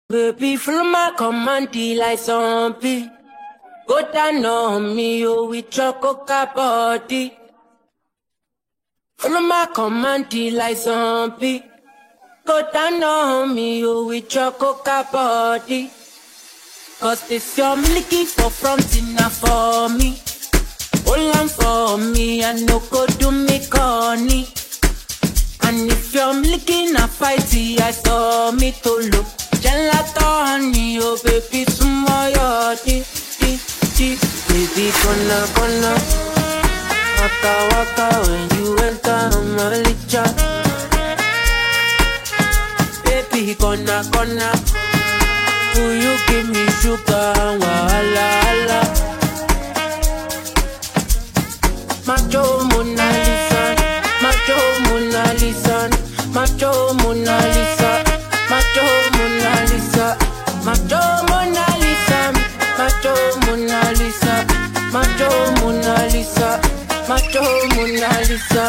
Baby, follow my command like zombie. Go down on me, oh, with your coca body. Follow my command like zombie. Go down on me, oh, with your coca body. Cause this your milky for front enough for me. Hold on for me, I no go do me corny. And if you're milking a fighty, I saw me to look. Gelato honey, oh baby, sumo yo di. Baby, gonna waka when you enter my licha. Baby, gonna will you give me sugar and wahala? Macho Mona Lisa, Macho Mona Lisa, Macho Mona Lisa, Macho Mona Lisa, Macho Mona Lisa, Macho Mona Lisa, Macho Mona Lisa, Macho Mona Lisa.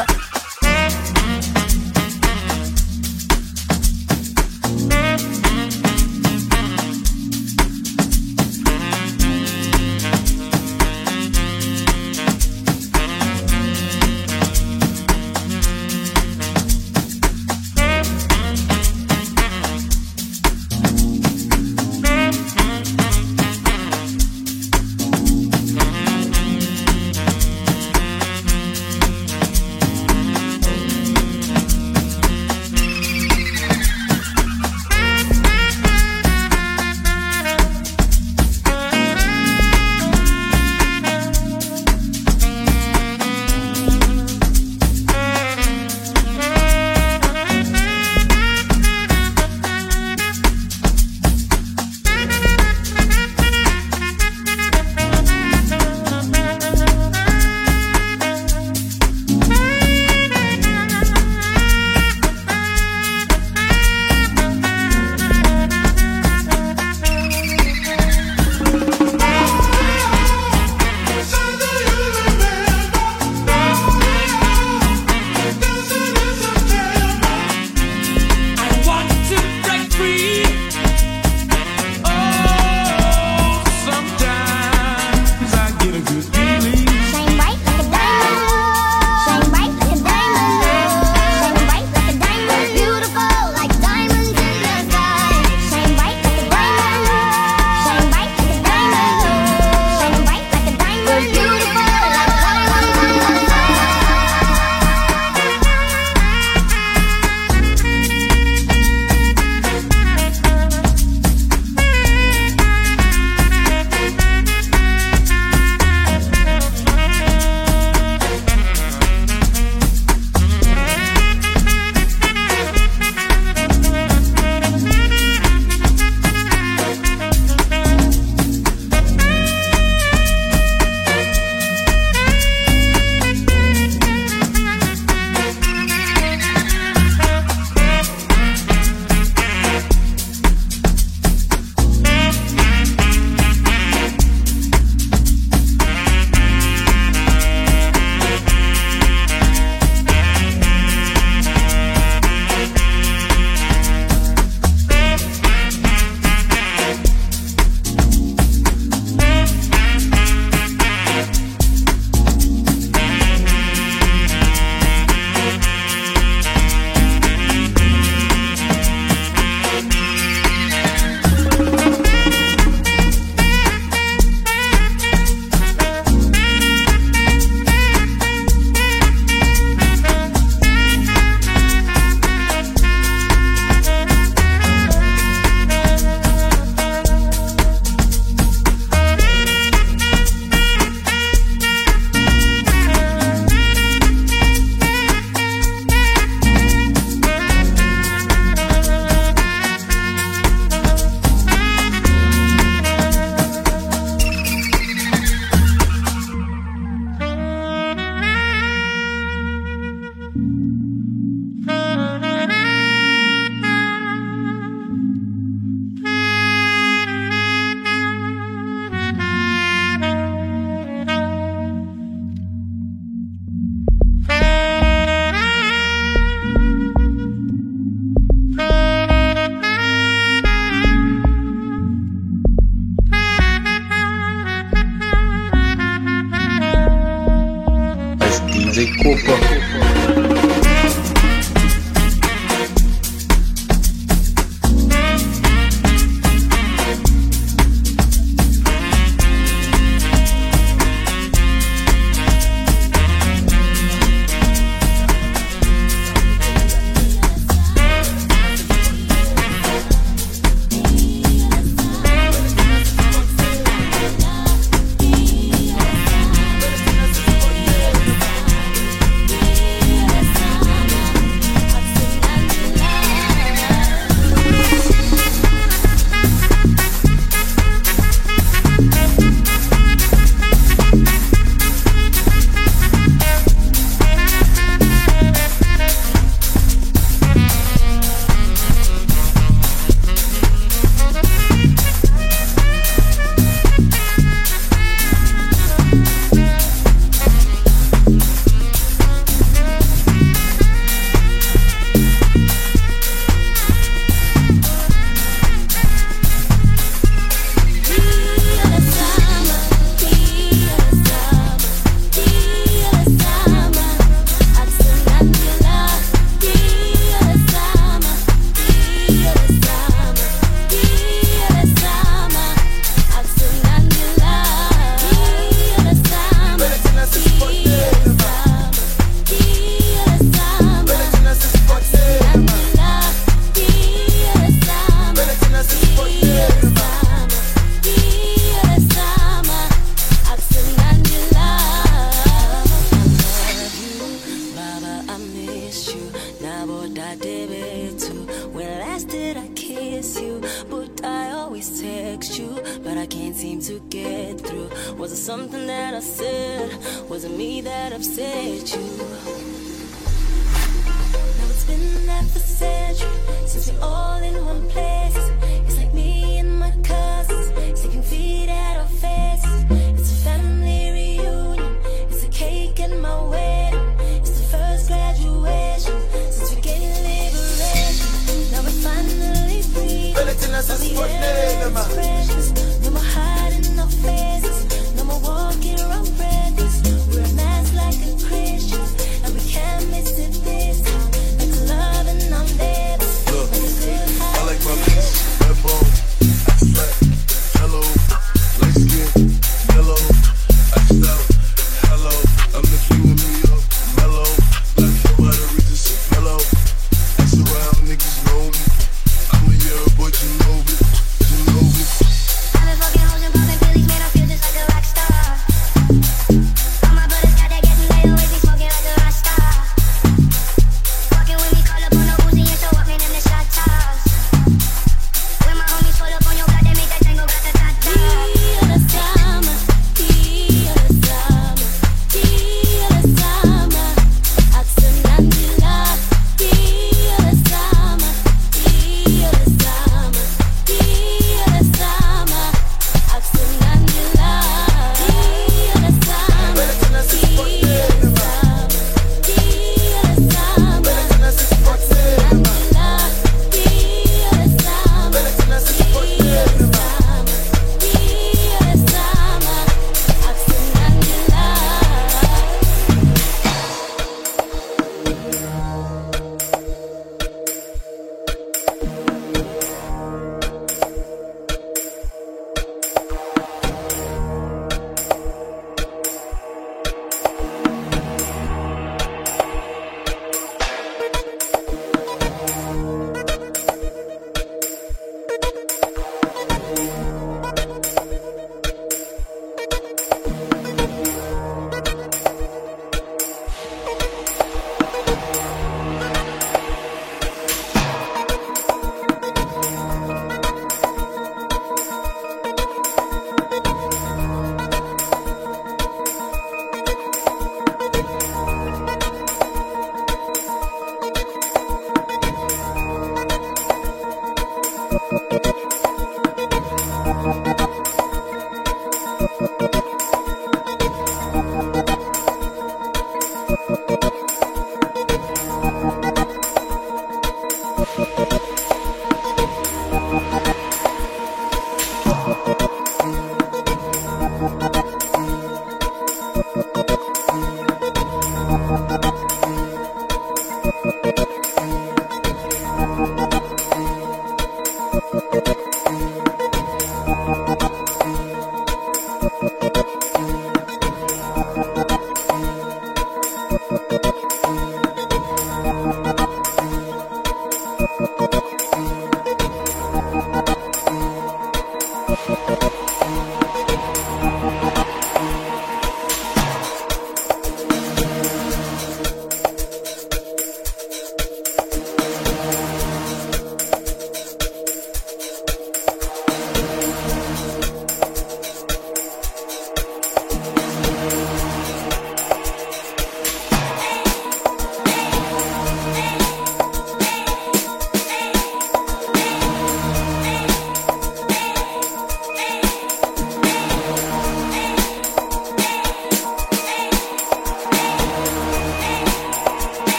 Niggas know me. I'm a year, but you know it.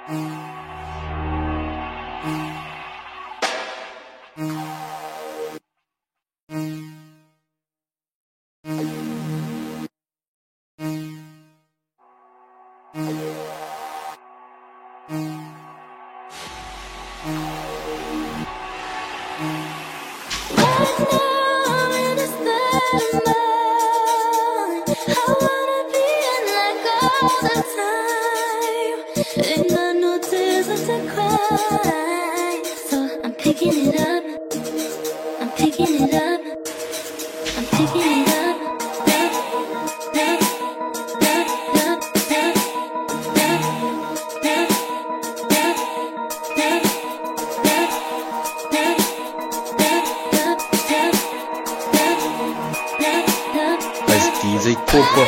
DJ Coco.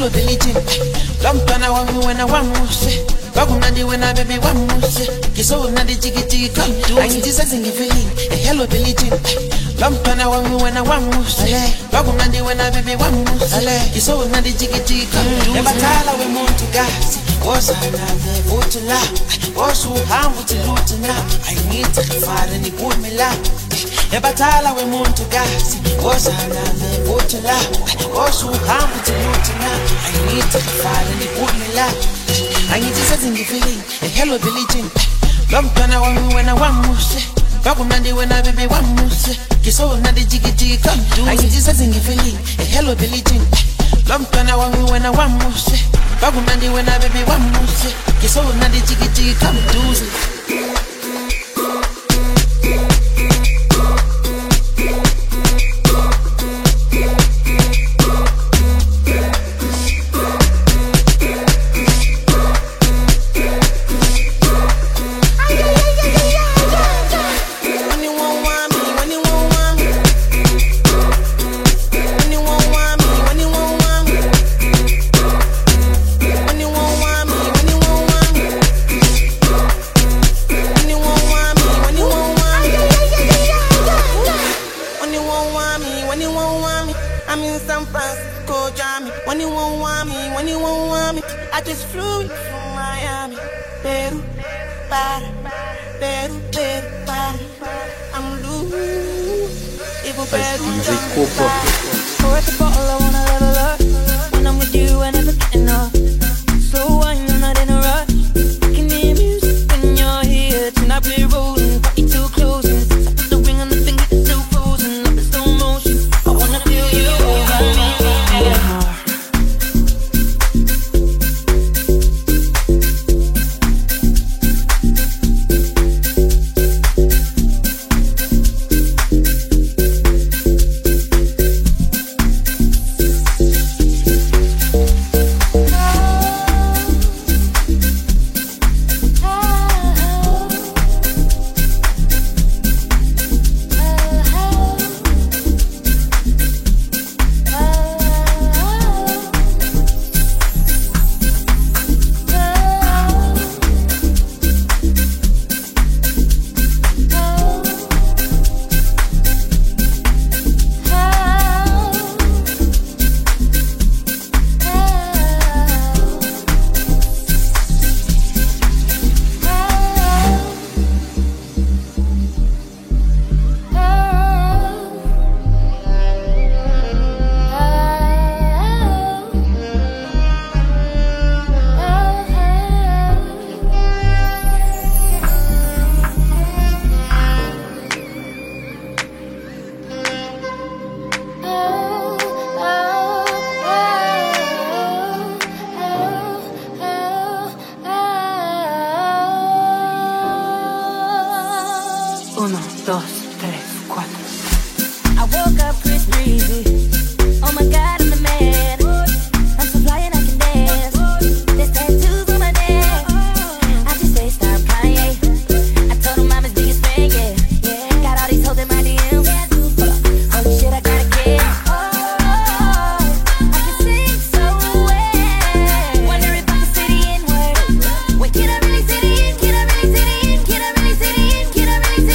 hello diligent. Lumpana wangu wena wamuse. Bagunandi wena baby wamuse. Kiso na di jiggy jiggy come do. I need this thing feeling. Hello diligent. Lumpana wangu wena wamuse. Bagunandi wena baby wamuse. Kiso na di jiggy jiggy come do. Nebatala we muntu gas. Osana vutula. Osu hambu tilutuna. I need to find any good me la. Nebatala we muntu gas. Osana vutula. Osu hambu tilutuna. I need to find any good me la. I need to say the feeling, hello diligent. Lumpana wangu wena wamuse. Bagunandi wena baby wamuse. Kiso na di jiggy jiggy come do. I need to say the feeling, hello diligent. Lumpana wangu wena wamuse. Bagunandi wena baby wamuse. Kiso na di jiggy jiggy come do.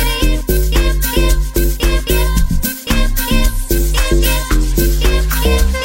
Yeah.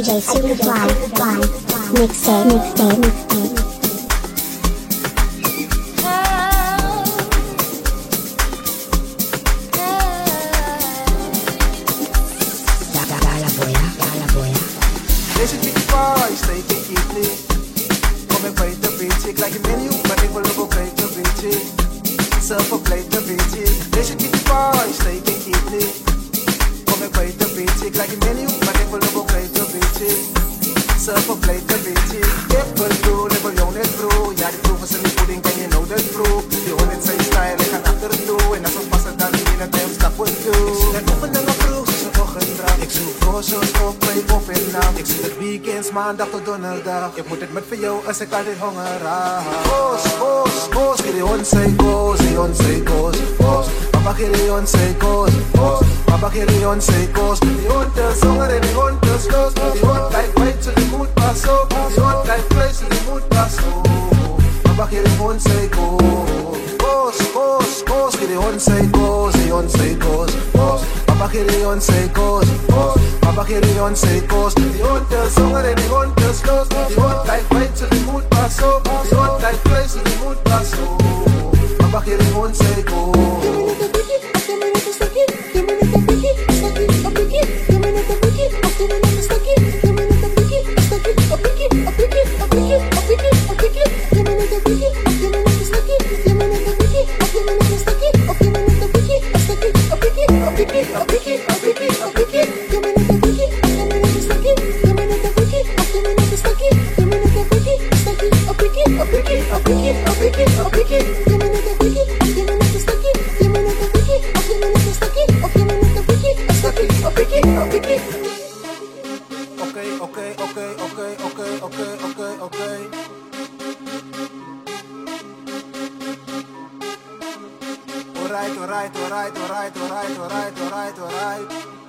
DJ Superfly, mixtape. Deze tikkie boy, steek ik niet. Kom ik bij de beach, ik lijk je menu, maar ik wil ook bij de beach. Zelf op bij de beach. Deze tikkie boy, steek ik niet. Kom ik bij de beach, ik lijk je menu, maar ik wil ook bij de beach. Zelf op bij de beach. Ik wil jou net bro. Ja, die proeven zijn niet pudding, en je know dat bro. Die horen het zijn style, ik ga achter het toe. En als we passen dan in het time, stap het toe. Ik zie dat oefeningen vroeg, ze zijn ochtenddrang. Ik zoek roosjes op, play op en naam. Ik zie het weekends, maandag tot donderdag. Ik moet het met voor jou als ik altijd honger raak. Goos, die hond say goos, die hond say goos. Papa die hond say goos, papa die hond say goos. Die hond is honger en die hond is los. Die hond lijkt wijd, so die moet pas op. Die hond lijkt vlees, so die moet pas op. Papa die hond say goos, goos, die hond say goos, die hond say goos. Papa die hond say goos, papa die hond say goos. Die hond is honger en die hond is los. Die hond lijkt wijd, so die moet pas op. Die hond lijkt vlees, so die moet pas op. Papa die hond say goos. Alright.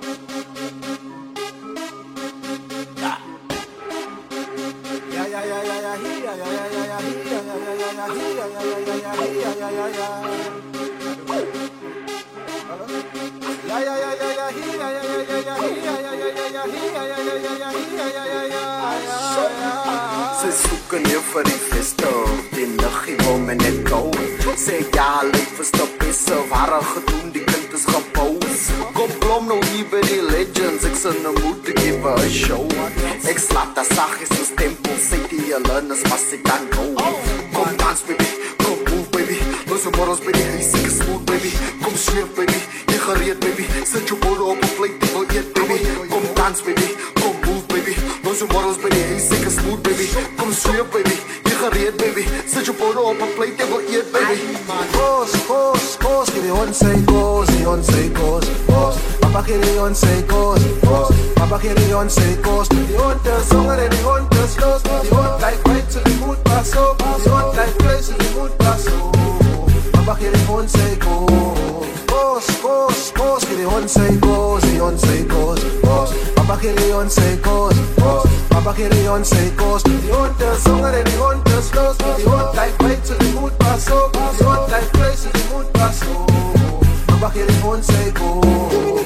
Ze zoeken je vir die festival, die nuggie wil my net kou. Sê ja, leef verstop is so ware gedoen, die kind is gepose. Kom blom nou hier by die legends, ek sê nou moet ek give a show. Ek slaap da saggies soos tempel, sê die learners mas ek dan go. Kom dans baby, kom move baby, los morals baby, huis ek is smooth baby. Kom sweef baby, jy gereed baby, sit jou bord op 'n plate, ek wil eet baby. Kom dans baby, kom move baby, los morals baby, huis ek is smooth baby. Kom sweef baby, jy gereed baby, sit jou bord op 'n plate, ek wil eet baby. Goos, die hond say goos, die hond say goos. Papa die hond say goos, papa die hond say goos. Die hond is honger en die hond is los. Die hond lijkt wijd, so die moet pas op. Die hond lijkt vlees, so die moet pas op. Papa die hond say goos, die hond say goos, die hond say goos. Papa die hond say goos, papa die hond say goos. Die hond is honger en die hond is los. Die hond lijkt wijd, so die moet pas op. Die hond lijkt vlees, so die moet pas op. Papa die hond say goos.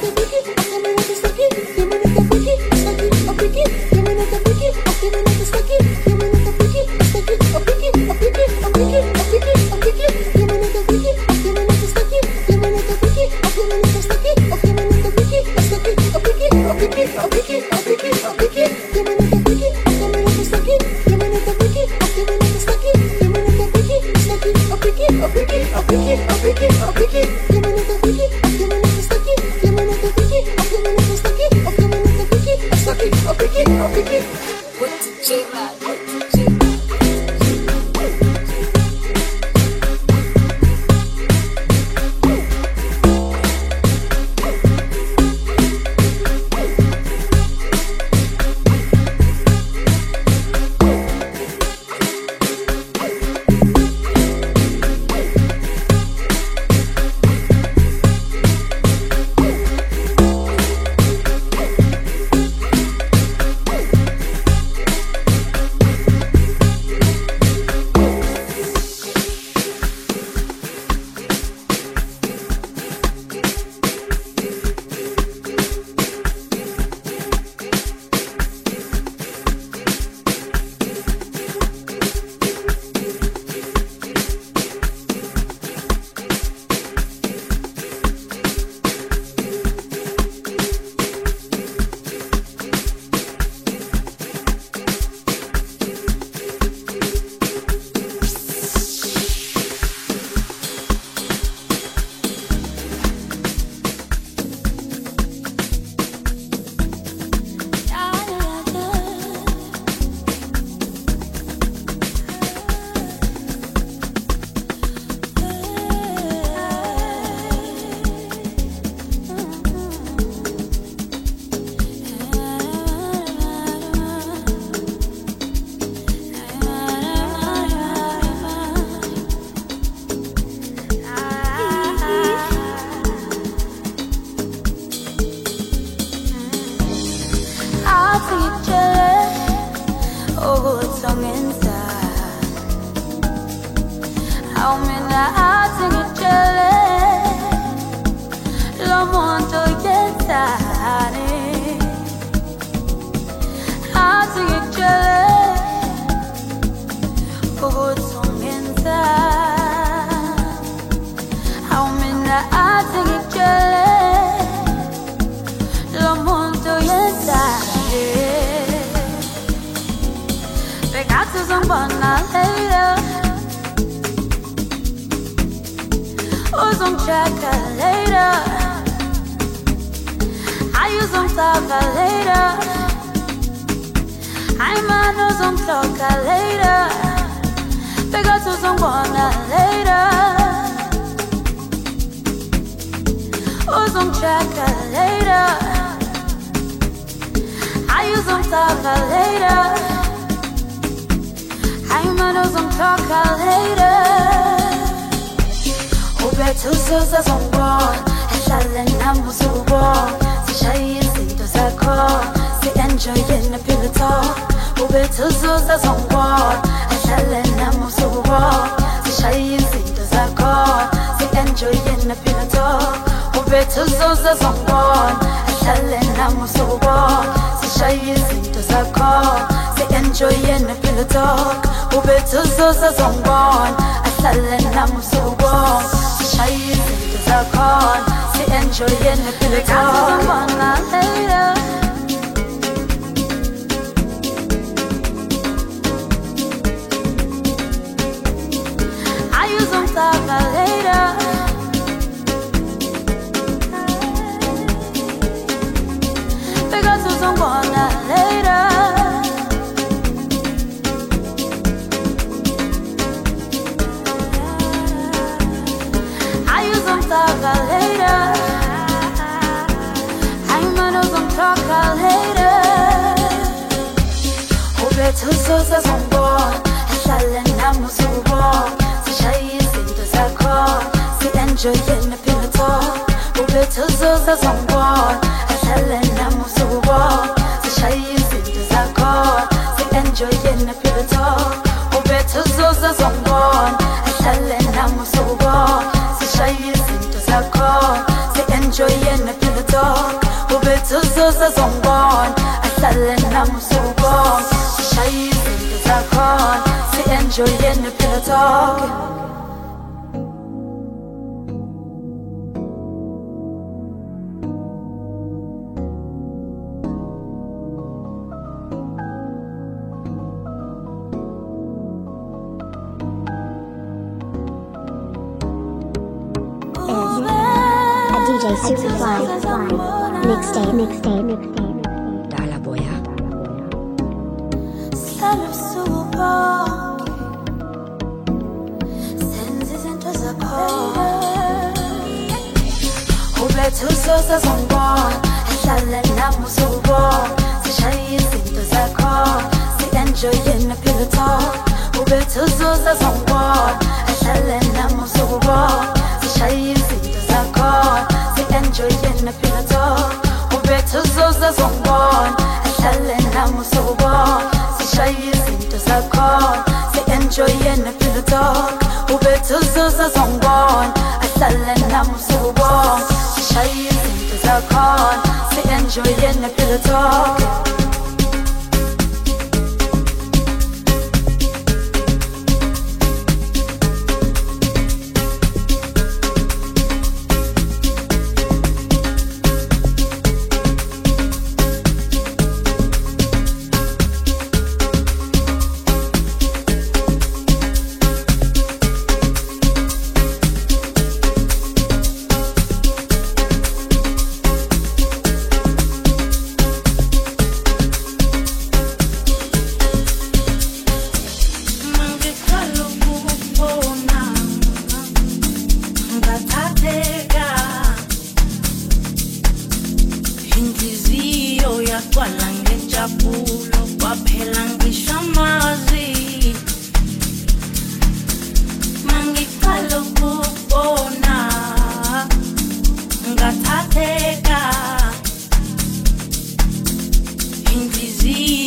Invisível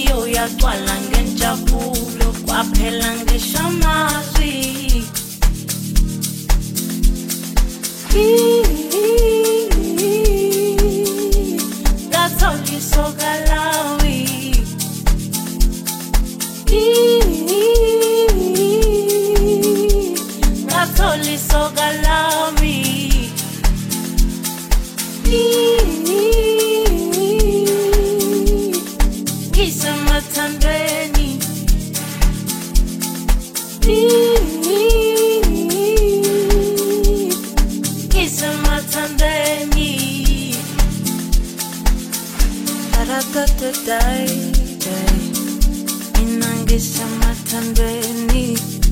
yagcwala ngenjabulo kwaphela ngisho amazwi ngathola isoka lawi ngathola isoka lami ngisemathandweni ngisemathandweni arakatadai mina ngisemathandweni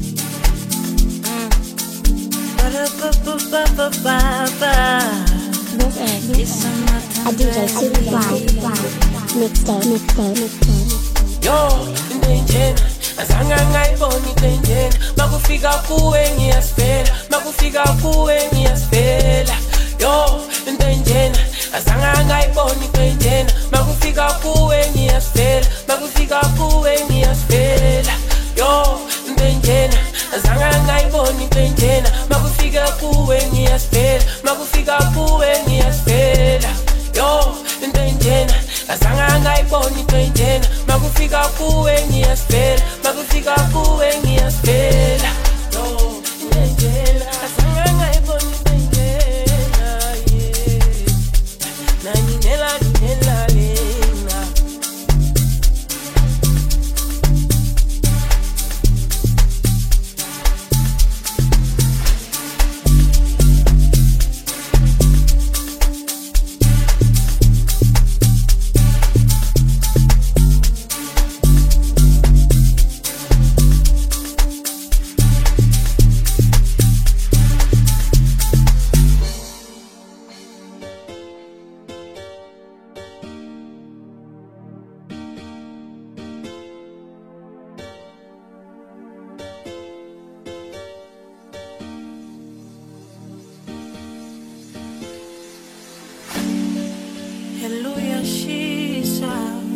This is a DJ Super Mixtape. Yo, intenjena azanga ngayibona intenjena makufika kuwe ngiyasifela makufika kuwe ngiyasifela yo intenjena azanga ngayibona intenjena makufika kuwe ngiyasifela makufika kuwe ngiyasifela yo intenjena azanga ngayibona intenjena makufika kuwe ngiyasifela makufika kuwe ngiyasifela yo intenjena azanga ngayibona intenjena makufika kuwe ngiyasifela makufika kuwe ngiyasifela yo intenjena azanga ngayibona intenjena nani nela lena Hallelujah shisha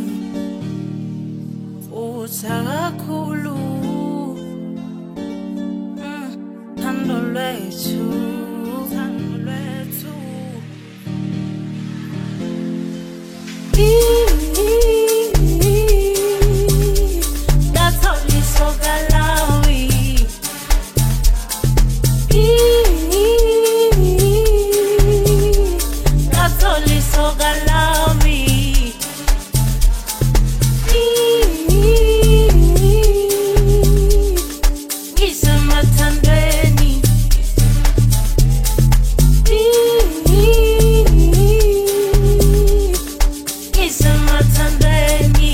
utakakhulu thando lwethu ngathola isoka lawi ngathola isoka lami ngisemathandweni ngisemathandweni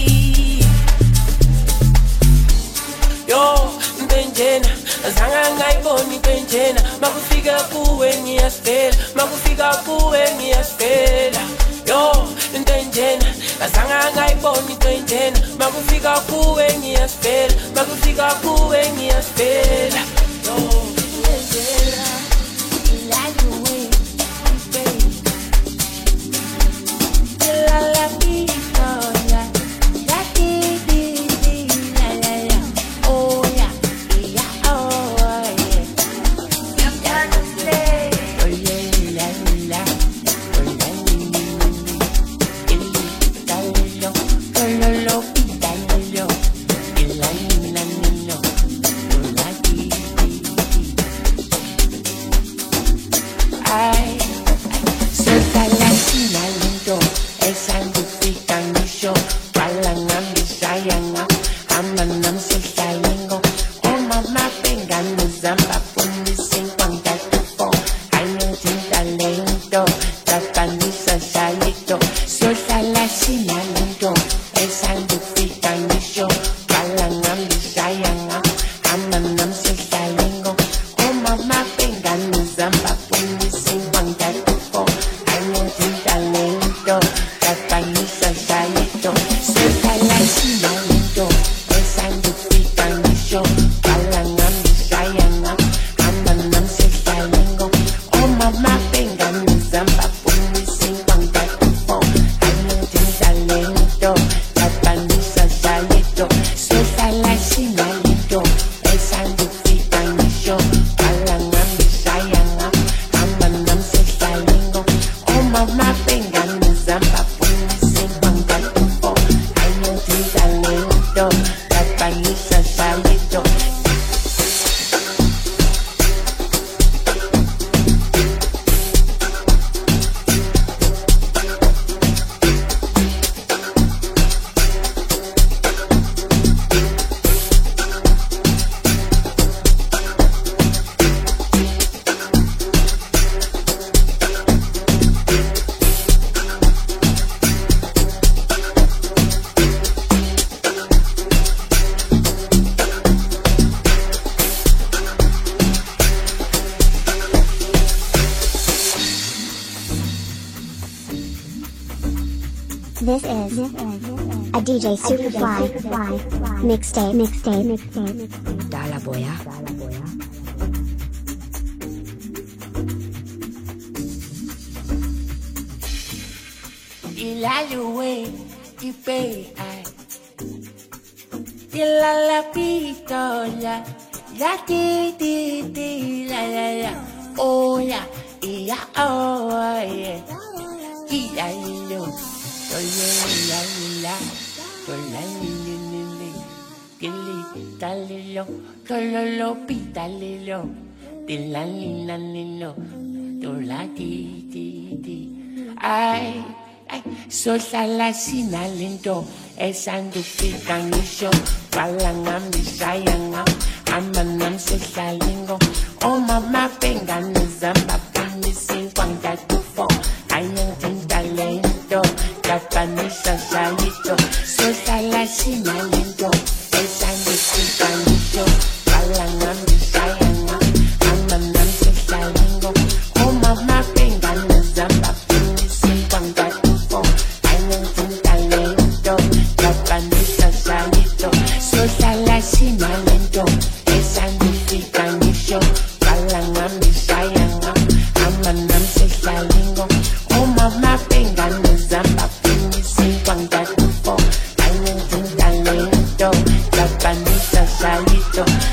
yo intenjena azanga ngayibona intenjena makufika kuwe ngiyasifela makufika kuwe ngiyasifela yo intenjena azanga ngayibona intenjena makufika kuwe ngiyasifela makufika kuwe ngiyasifela yo intenjena like the way baby la la la talento, Japanese talento. talento, Japanese salito. This is a DJ Superfly mixtape. Dala boya. Ilalue, ipe ai. La pistola, la ti la, oh ya, oh yeah, yeah. Ay, sohlala sinalento esandufika ngisho balangami sayanga amanam sehlalingo omama bengane zamba pimisinkwa ntatufo ayang talento Japanese salito sohlala sinalento esandufika ngisho balangami sayanga amanam sehlalingo omama bengane zamba pimisinkwa ntatufo ayang talento Japanese salito sohlala sinalento esandufika ngisho balangami sayanga amanam sehlalingo omama bengane zamba pimisinkwa ntatufo ayang talento Japanese salito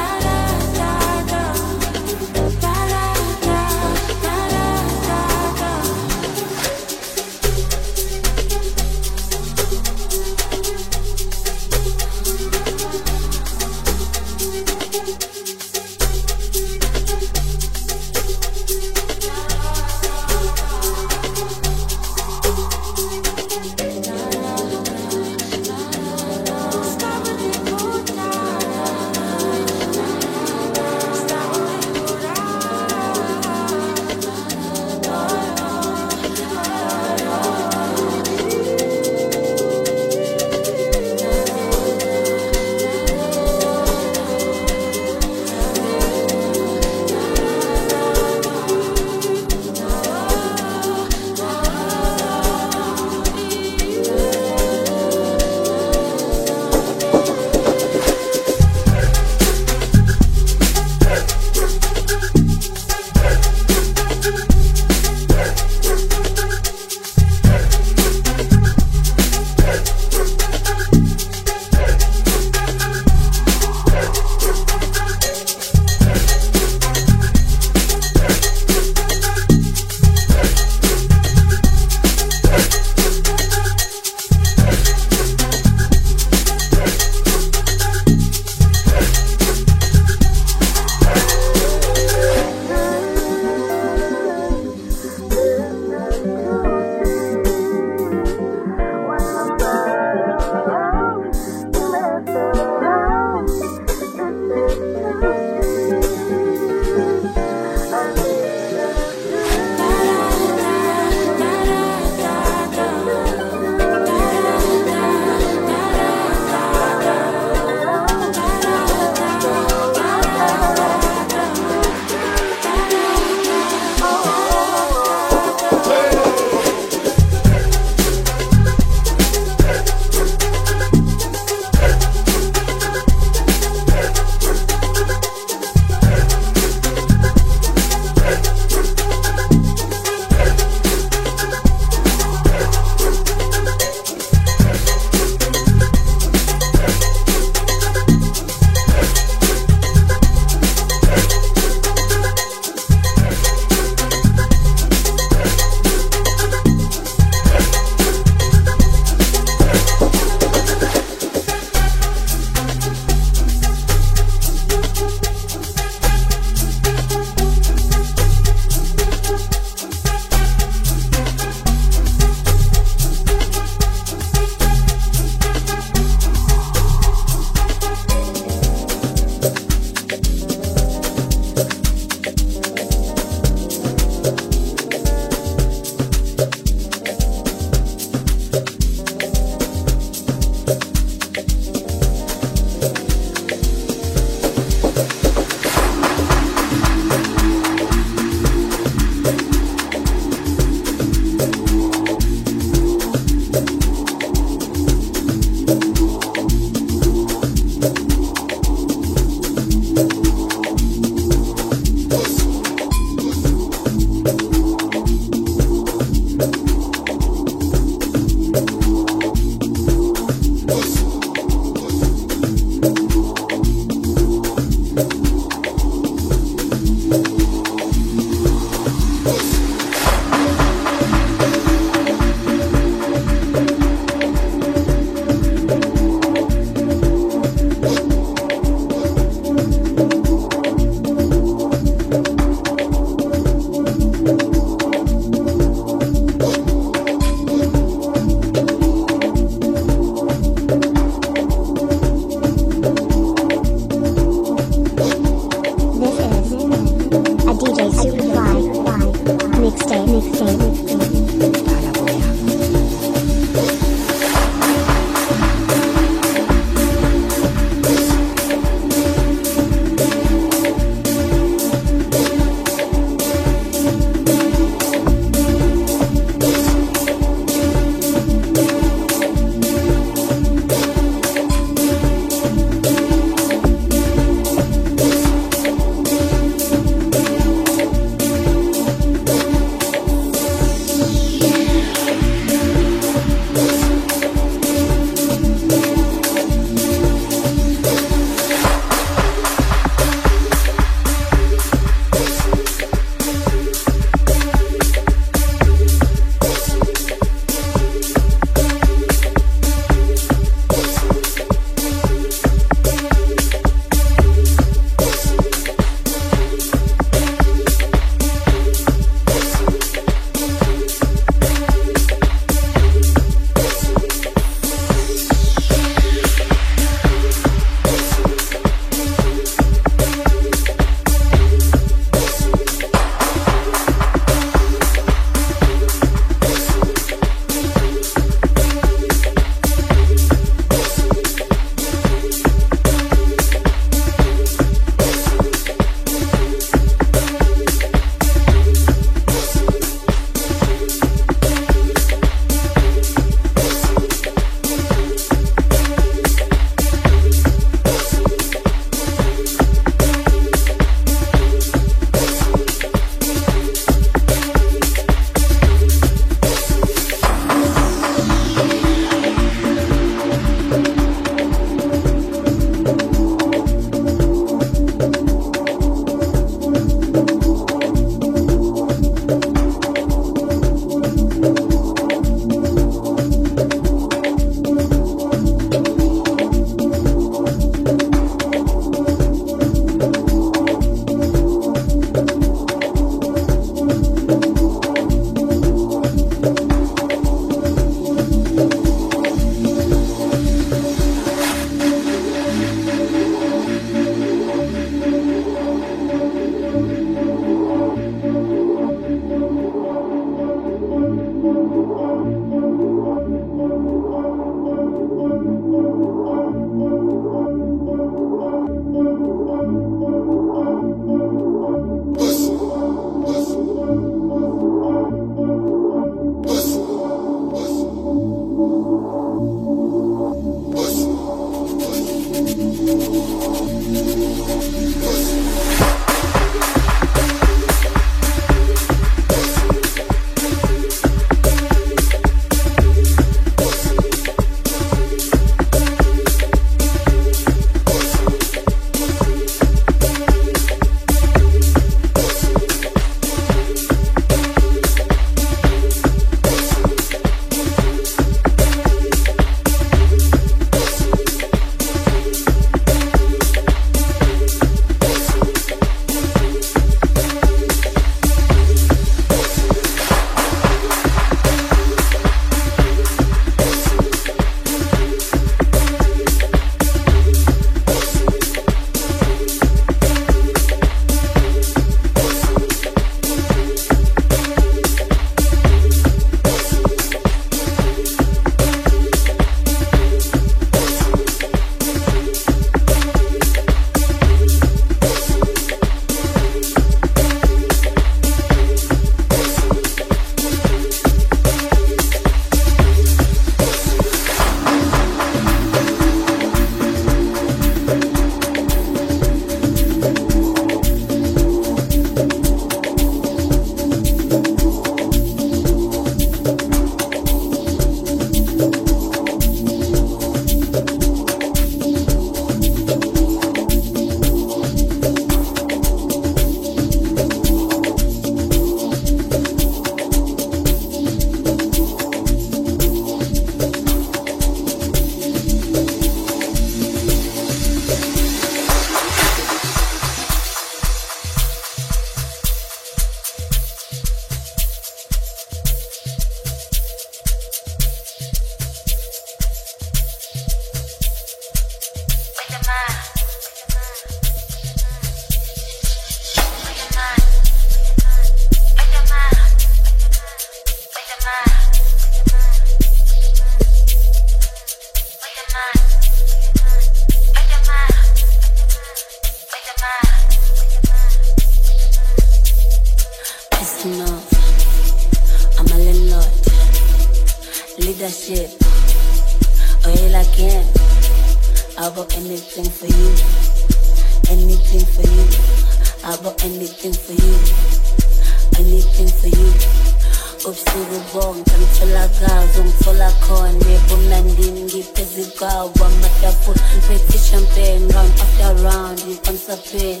leadership. Oil again. I'll do anything for you. Anything for you. I'll do anything for you. Anything for you. Ubusibong ngithola zongithola khona ebumnandini ngiphezikwawo amatafula ngiphethe champagne round after round ikonsapheni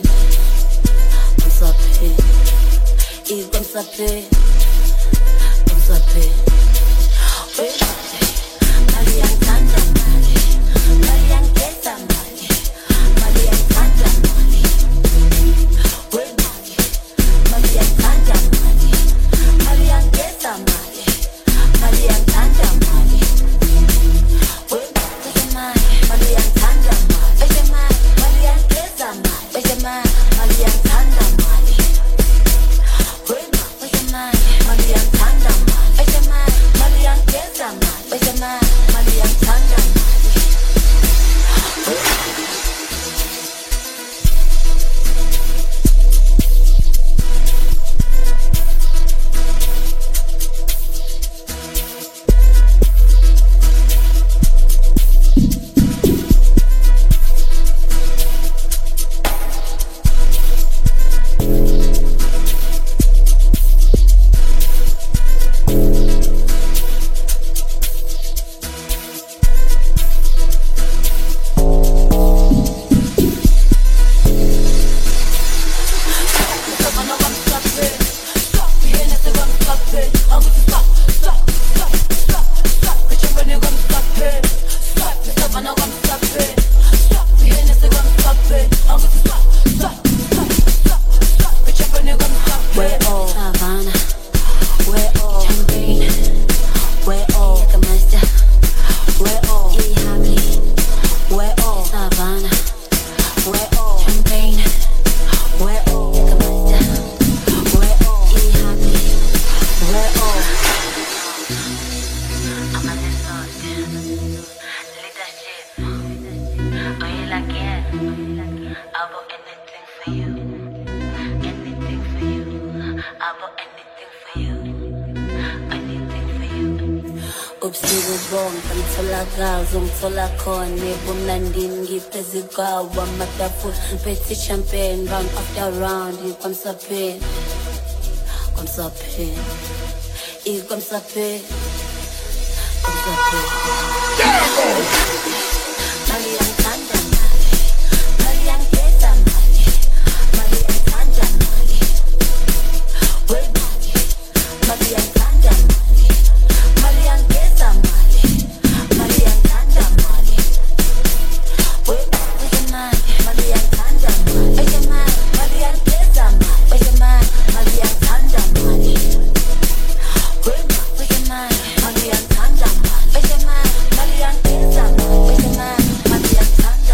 ikonsapheni mali yangithanda mali yangithetha mali yangithanda mali yangithanda mali yangithetha mali yangithanda mali mali yangithanda mali yangithetha mali yangithanda mali mali yangithanda mali yangithetha mali yangithanda zongithola khona ebumnandini ngiphezikwawo amatafula ngiphethe champagne round after round ikonsapheni mali yangithanda mali yangithetha mali yangithanda mali yangithanda mali yangithetha mali yangithanda mali mali yangithanda mali yangithetha mali yangithanda mali mali yangithanda mali yangithetha mali yangithanda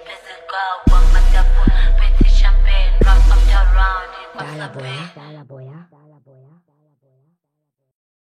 Dala boya.